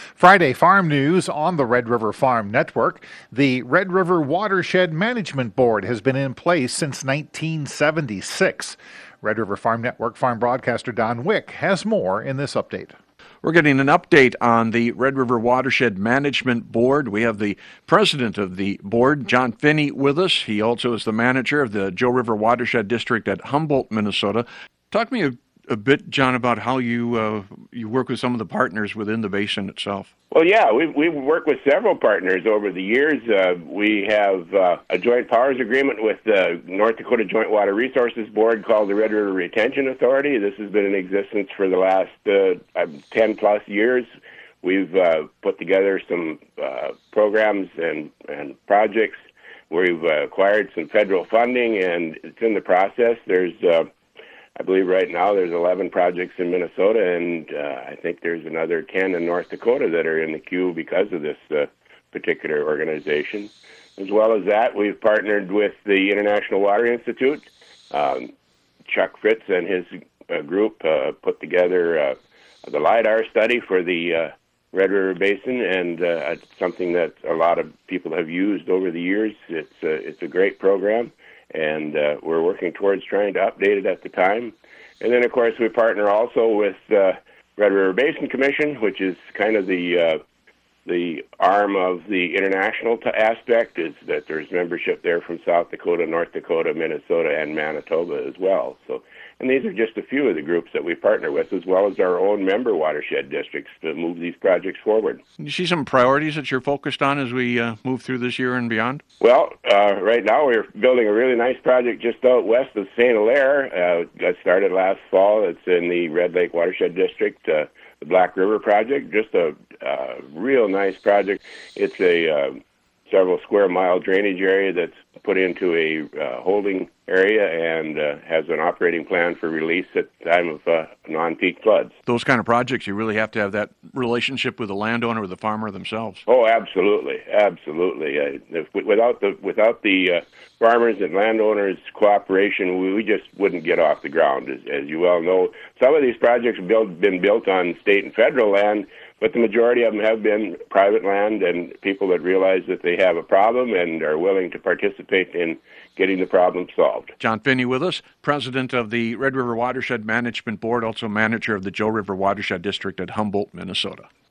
Friday Farm News on the Red River Farm Network. The Red River Watershed Management Board has been in place since 1976. Red River Farm Network farm broadcaster Don Wick has more in this update. We're getting an update on the Red River Watershed Management Board. We have the president of the board, John Finney, with us. He also is the manager of the Joe River Watershed District at Humboldt, Minnesota. Talk to me a bit, John, about how you work with some of the partners within the basin itself. Well, yeah, we've worked with several partners over the years. We have a joint powers agreement with the North Dakota Joint Water Resources Board called the Red River Retention Authority. This has been in existence for the last 10-plus years. We've put together some programs and projects. We've acquired some federal funding, and it's in the process. There's I believe right now there's 11 projects in Minnesota, and I think there's another 10 in North Dakota that are in the queue because of this particular organization. As well as that, we've partnered with the International Water Institute. Chuck Fritz and his group put together the LIDAR study for the Red River Basin, and it's something that a lot of people have used over the years. It's a great program. And we're working towards trying to update it at the time. And then, of course, we partner also with Red River Basin Commission, which is kind of the arm of the international aspect, is that there's membership there from South Dakota, North Dakota, Minnesota, and Manitoba as well. And these are just a few of the groups that we partner with, as well as our own member watershed districts to move these projects forward. Do you see some priorities that you're focused on as we move through this year and beyond? Well, right now we're building a really nice project just out west of St. Hilaire. Got started last fall. It's in the Red Lake Watershed District, the Black River Project. Just a real nice project. It's a several square mile drainage area that's put into a holding area and has an operating plan for release at the time of non-peak floods. Those kind of projects, you really have to have that relationship with the landowner or the farmer themselves. Oh, absolutely, absolutely. Without the farmers and landowners' cooperation, we just wouldn't get off the ground. As you well know, some of these projects have been built on state and federal land, but the majority of them have been private land and people that realize that they have a problem and are willing to participate in getting the problem solved. John Finney with us, president of the Red River Watershed Management Board, also manager of the Joe River Watershed District at Humboldt, Minnesota.